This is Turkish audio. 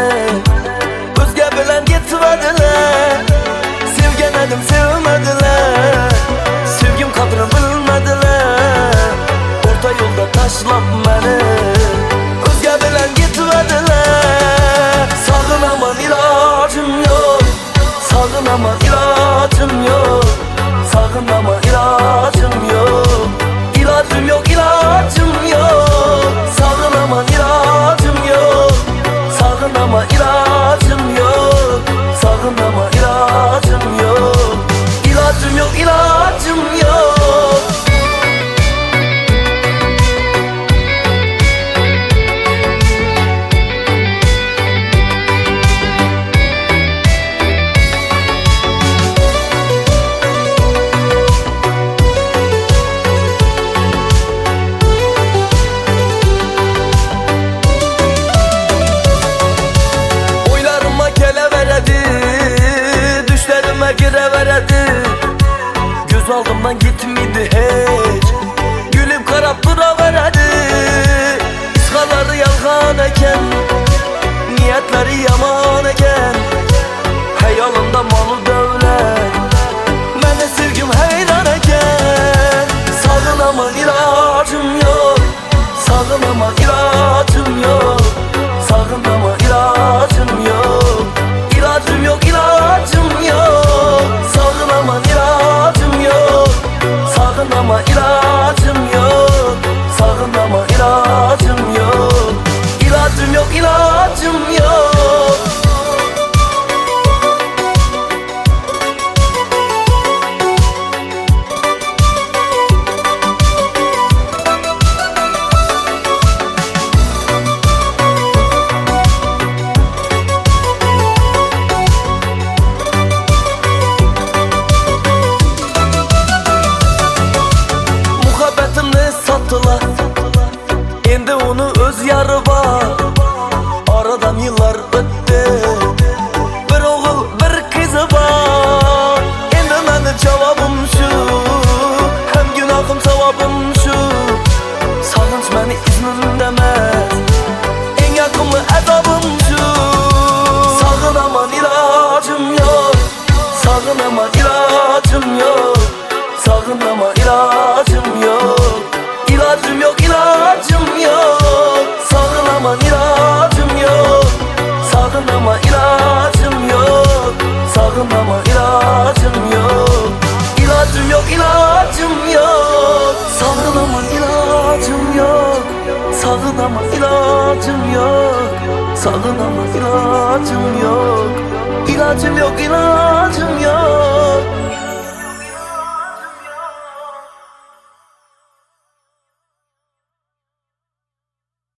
Özge bilen gitmediler. Sevgenedim sevmediler. Sevgim kadrini bilmediler. Orta yolda taşlap beni. Özge bilen gitmediler. Sağınaman ilacım yok. Sağınaman ilacım yok. Sağınaman ilacım yok. İlacım yok, ilacım yok. Sağınaman ilacım yok. Sağınaman ilacım yok. Sağınaman ilacım yok. İlacım yok, ilacım yok. Gireveredi. Göz aldımdan gitmedi hiç. Gülüp karap duraveredi. İskaları yalgan eken, niyetleri yaman eken. Hayalında malı devlet, mene sevgim heyran eken. Sağınaman ilacım yok. Sağınaman ilacım yok. Sağınaman ilacım yok. İlacım yok, ilacım yok. Sağınaman ilacım yok. Sağınaman ilacım yok. Sağınaman ilacım yok. İlacım yok, ilacım yok. Endi onu öz yarı var. Aradan yıllar öttü. Bir oğul bir kızı var. Endi meni cevabım şu, hem günahım sevabım şu. Sağınç meni iznim demez, en yakınlı azabım şu. Sağınaman ilacım yok. Sağınaman ilacım yok. Sağınaman ilacım yok. İlacım yok, ilacım yok. Sağınaman ilacım yok. Sağınaman ilacım yok. Sağınaman ilacım yok. İlacım yok, ilacım yok. Sağınaman ilacım yok. Sağınaman ilacım yok. Sağınaman ilacım yok. İlacım yok, ilacım yok.